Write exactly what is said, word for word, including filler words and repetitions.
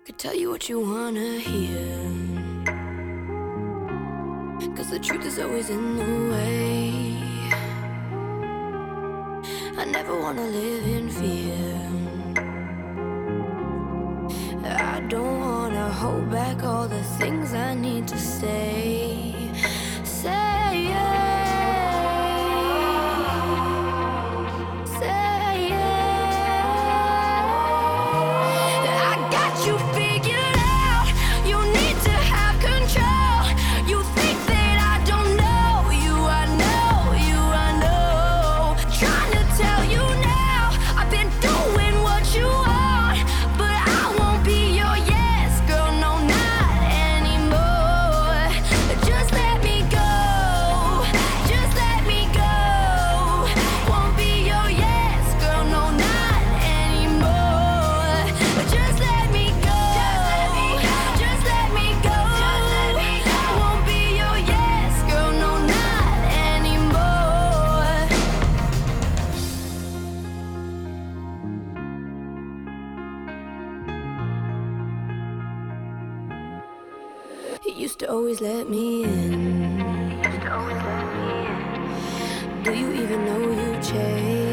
Could tell you what you wanna hear, 'cause the truth is always in the way. I never wanna live in fear. I don't wanna hold back all the things I need to say. Say yeah. Say yeah. I got you figured out. You need to have control. You think that I don't know you. I know you, I know. Trying to tell you now, I've been doing what you want, but I won't be your yes, girl, no, not anymore. Just let me go, just let me go. Won't be your yes, girl, no, not anymore. Just let me go, just let me go. Won't be your yes, girl, no, not anymore. You used to always let me in. Do you even know you changed?